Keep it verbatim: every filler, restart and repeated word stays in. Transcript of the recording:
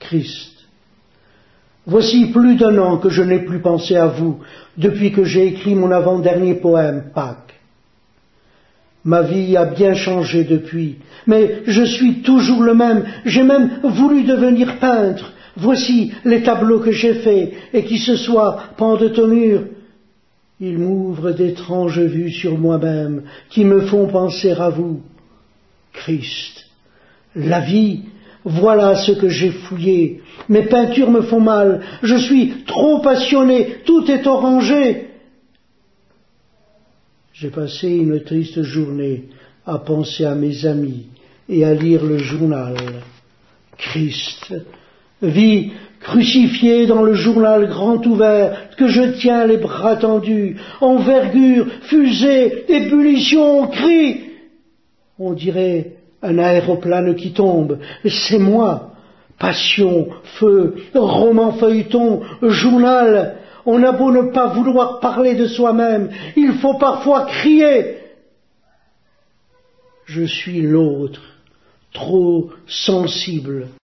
Christ. Voici plus d'un an que je n'ai plus pensé à vous, depuis que j'ai écrit mon avant-dernier poème, Pâques. Ma vie a bien changé depuis, mais je suis toujours le même. J'ai même voulu devenir peintre. Voici les tableaux que j'ai faits et qui ce soir pendent au mur. Ils m'ouvrent d'étranges vues sur moi-même qui me font penser à vous. Christ, la vie, voilà ce que j'ai fouillé. Mes peintures me font mal, je suis trop passionné, tout est orangé. J'ai passé une triste journée à penser à mes amis et à lire le journal. Christ, vie crucifiée dans le journal grand ouvert que je tiens les bras tendus, envergure, fusée, ébullition, cri. On dirait un aéroplane qui tombe, c'est moi. Passion, feu, roman feuilleton, journal, on a beau ne pas vouloir parler de soi-même, il faut parfois crier. Je suis l'autre, trop sensible.